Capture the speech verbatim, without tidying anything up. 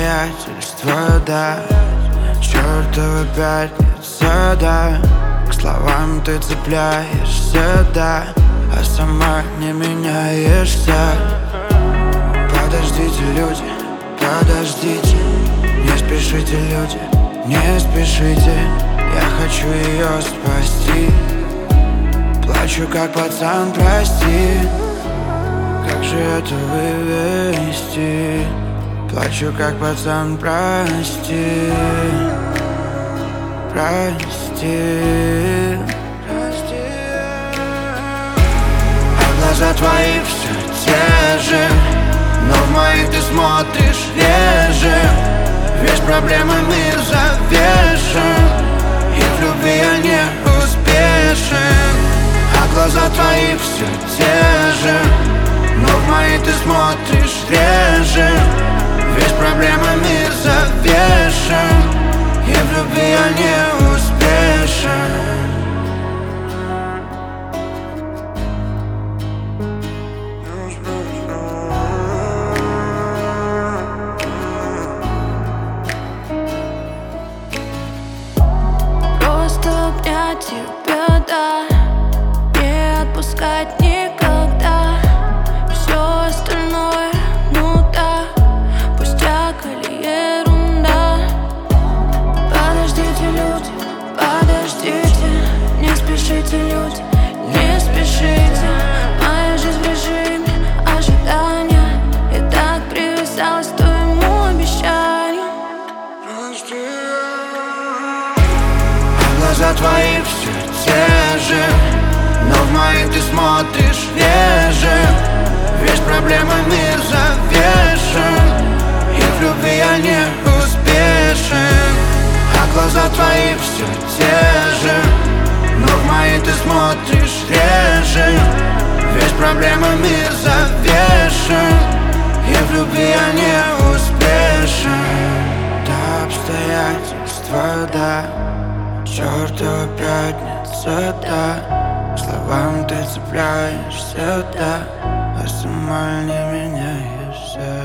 обстоятельства, да. Чёртова пятница, да. К словам ты цепляешься, да, а сама не меняешься. Подождите, люди, подождите. Не спешите, люди, не спешите. Я хочу ее спасти. Плачу как пацан, прости. Как же это вывести? Плачу как пацан, прости. Прости. А глаза твои все те же, но в моих ты смотришь реже. Весь проблемами завешен, и в любви я не успешен. А глаза твои все те же, но в мои ты смотришь реже. Весь проблемами завешен, и в любви я не успешен. Просто обнять тебя, да, не отпускать никогда. Все остальное, ну да, пустяк или ерунда. Подождите, люди, подождите. Не спешите, люди, не спешите. Моя жизнь в режиме ожидания. Я так привязалась к твоему обещанию. А глаза твои все те же, но в моих ты смотришь реже. Весь проблемами завешен, и в любви я не успешен. А глаза твои все те же, но в мои ты смотришь реже. Весь проблемами завешен, и в любви я не успешен. Да, обстоятельства, да. Чёртова пятница, да. К словам ты цепляешься, да, а сама не меняешься.